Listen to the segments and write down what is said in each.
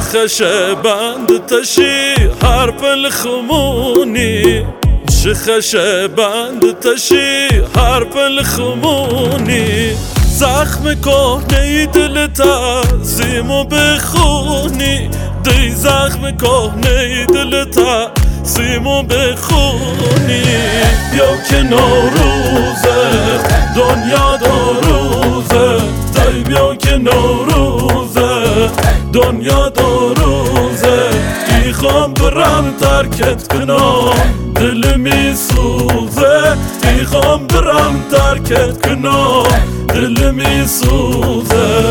شخشه بند تشی حرف الخموني شخشه بند تشی حرف الخموني زخم کهنه دلت عظیمو بخونی دی زخم کهنه دلت عظیمو بخونی یا که نوروزه دنیا دو روزه دی بیا که نوروزه دنیا دو روزه میخوام برم ترکت کنم دل میسوزه میخوام برم ترکت کنم دل میسوزه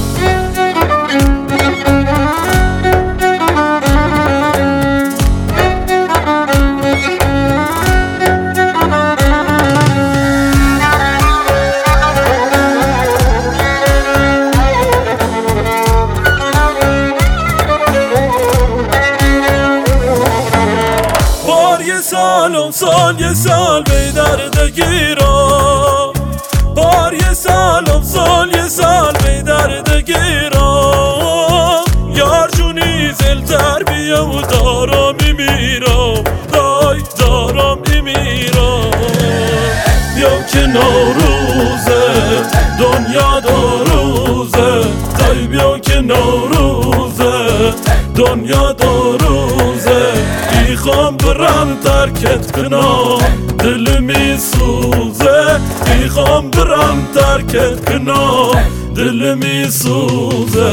سال یه سال به درد گیرم بار یه سال یه سال به درد گیرم یار جونی زلتر بیا و دارم میمیرم دای دارم میمیرم بیا که نوروزه دنیا دو روزه دای بیا که نوروزه دنیا دو روزه میخوام برم ترکت کنم دل میسوزه میخوام برم ترکت کنم دل میسوزه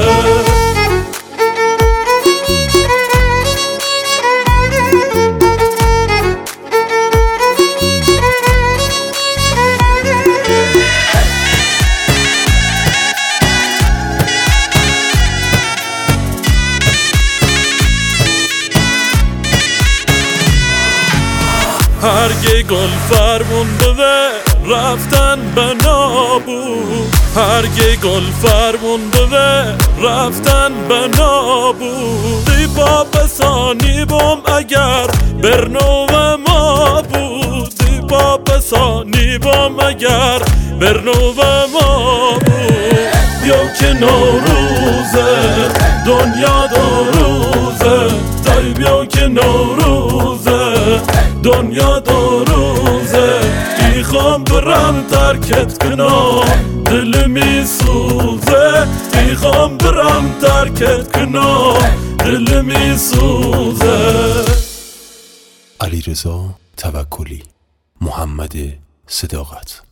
هرگه گل فرمونده و رفتن به نابود هرگه گل فرمونده و رفتن به نابود دی با بسانی بام اگر برنو ما بود دی با بسانی بام اگر برنو ما بود بیا که نوروزه دنیا دو روزه دی بیا که نوروزه دنیا دو روزه میخوام برم ترکت کنم دل میسوزه میخوام برم ترکت کنم دل میسوزه. علیرضا توکلی، محمد صداقت.